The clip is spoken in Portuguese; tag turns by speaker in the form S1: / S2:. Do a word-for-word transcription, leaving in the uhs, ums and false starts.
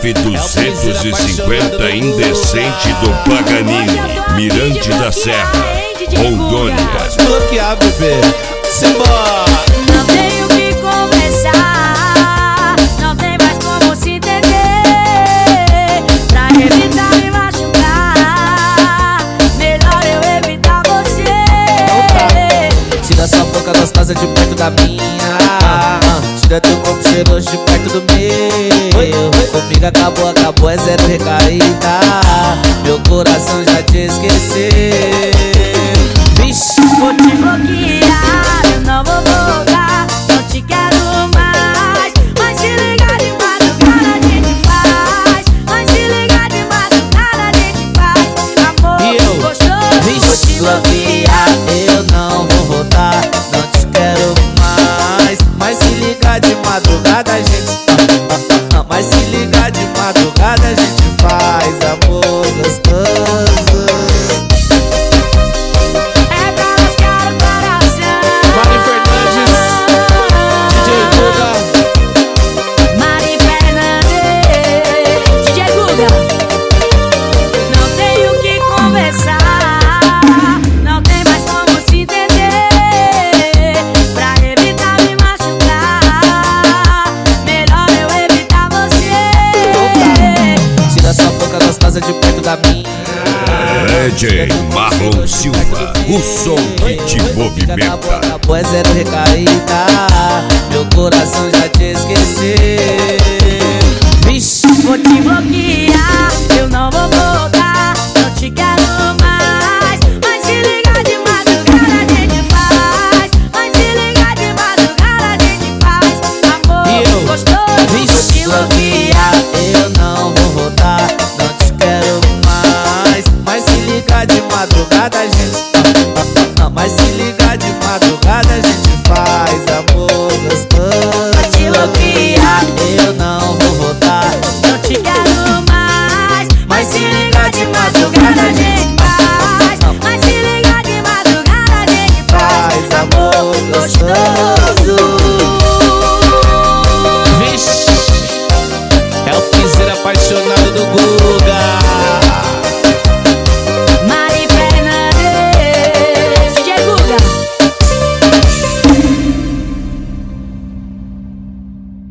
S1: F duzentos e cinquenta Indecente do Paganini, Mirante da Serra, Rondônia.
S2: Pode bloquear, bebê. Simbora!
S3: Não tenho que conversar, não tem mais como se entender. Pra evitar me machucar, melhor eu evitar você.
S2: Tira sua boca gostosa de perto da minha, tira teu corpo cheiroso de perto do meu. Comigo acabou, acabou, é zero recaída. Meu coração já te esqueceu. Vixe,
S3: vou te bloquear, eu não vou voltar, não te quero mais. Mas se ligar de madrugada a gente faz. Mas se ligar de madrugada a gente faz. Amor gostoso,
S2: vixe,
S3: vou te bloquear,
S2: eu não vou voltar, não te quero mais. Mas se ligar de madrugada a gente Mas se ligar de madrugada a gente faz amor gostoso.
S3: É pra lascar o coração.
S2: Mari Fernandes, D J Guga.
S3: Mari Fernandes, D J Guga. Não tenho que conversar, não tem mais como se entender. Pra evitar me machucar, melhor eu evitar você.
S2: Tira sua boca gostosa de perto da minha.
S1: D J Marlon Silva, o som que te movimenta.
S2: Acabou, é zero recaída. Meu coração já te esqueceu. Vixe,
S3: vou te bloquear, eu não vou voltar, não te quero mais. Mas se ligar de madrugada a gente faz. Mas se ligar de madrugada a gente faz. Amor gostoso,
S2: vixe,
S3: vou te bloquear,
S2: eu não vou voltar, não te quero mais. Mas se ligar de madrugada a gente Mas se ligar de madrugada a gente faz amor gostoso.
S3: vou te bloquear,
S2: eu não vou voltar,
S3: não te quero mais. Mas se ligar de madrugada a gente